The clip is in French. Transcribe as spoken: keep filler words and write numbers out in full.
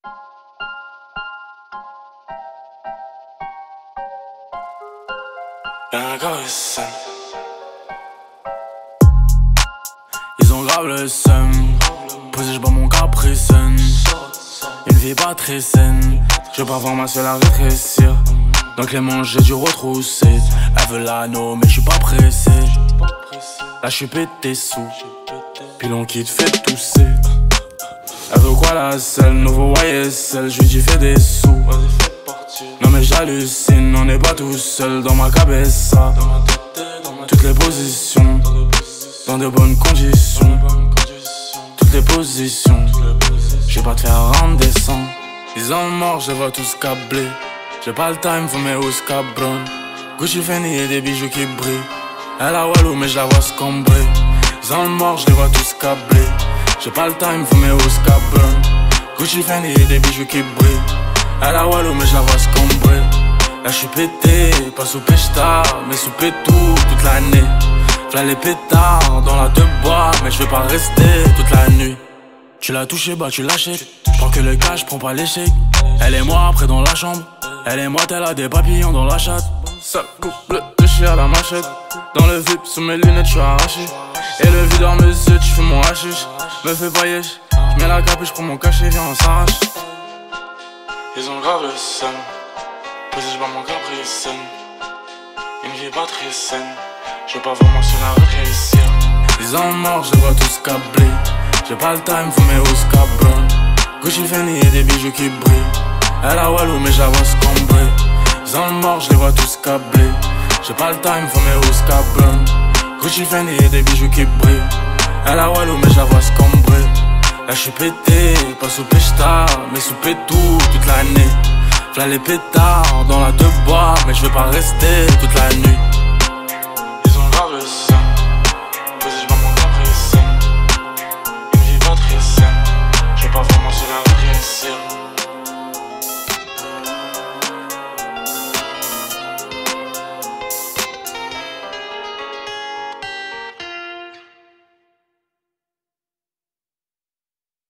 Y'a un gars et seum. Ils ont grave le seum. Posé j'bats mon caprice. Une vie pas très saine. Je veux pas voir ma seule à rétrécir. Donc les manches j'ai dû retrousser. Elle veut l'anneau mais j'suis pas pressé. Là j'suis pété sous. Puis l'on quitte fait tousser. Elle veut quoi la selle, nouveau Y S L. J'lui dis fais des sous. Non mais j'hallucine, on n'est pas tout seul dans ma cabessa. Toutes les positions, dans de bonnes conditions. Toutes les positions, je vais pas te faire rendre des sangs. Ils ont mort, je les vois tous câblés. J'ai pas le time, faut mes hausses cabron. Gucci Fendi et des bijoux qui brillent. Elle a Walou mais je la vois scombrer. Ils ont mort, je les vois tous câblés. J'ai pas le time, faut mes hausses cabron. Gucci Fendi et des bijoux qui brillent. Elle a Walou mais je la vois scombrer. Là j'suis pété, pas sous péchta, mais sous pétou toute l'année. V'là les pétards dans la deux bois, mais je vais pas rester toute la nuit. Tu l'as touché, bah tu lâché. J'prends que le cash, j'prends pas l'échec. Elle et moi après dans la chambre. Elle et moi elle a des papillons dans la chatte. Ça couple de chien à la machette. Dans le V I P sous mes lunettes j'suis arraché. Et le videur me zut, j'fuis mon hashish. Me fais pas yesh, j'mets la cape et j'prends mon cachet, viens on s'arrache. Ils ont grave le seum. Posé j'bats mon caprice. Une vie pas très saine. Je veux pas vraiment sur la rétrécir. Ils ont mort, je les vois tous câblés. J'ai pas le time, faut mes hausses cabron. Gucci Fendi et des bijoux qui brillent. Elle a Walou mais je la vois scombrer. Ils ont mort, je les vois tous câblés. J'ai pas le time, faut mes hausses cabron. Gucci Fendi et des bijoux qui brillent. Elle a Walou mais je la vois scombrer. Là j'suis pété, pas sous péchta, mais sous pétou toute l'année. V'là les pétards dans la deux bois, mais je vais pas rester toute la nuit.